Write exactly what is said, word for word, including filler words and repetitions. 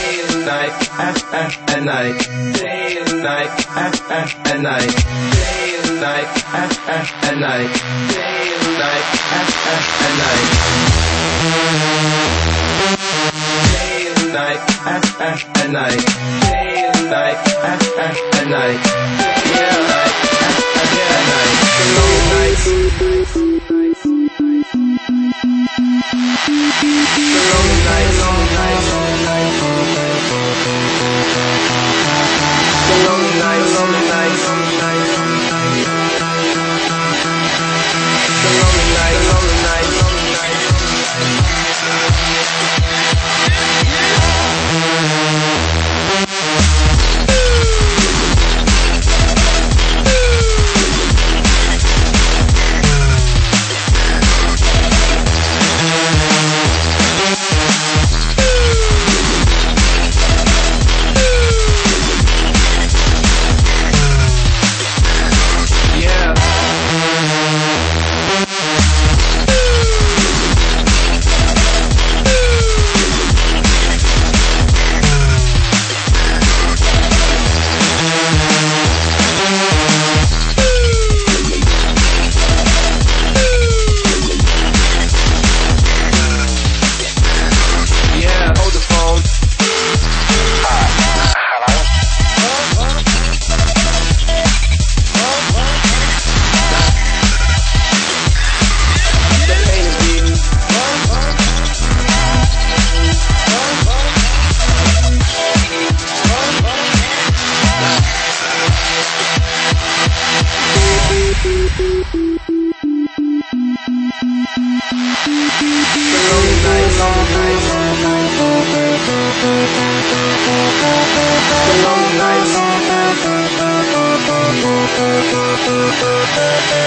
and night, at, at, at night, day and night, at, at, at night, day and night, at, at, at night, day and night, at, at, at night, day and night, at, at, at night, day and night, at, at, at night, yeah, night, at, at, at night, the long nights, the long nights, long nights, long nights, the long nights, long nights, long nights, the long nights, long nights, long nights. The long nights,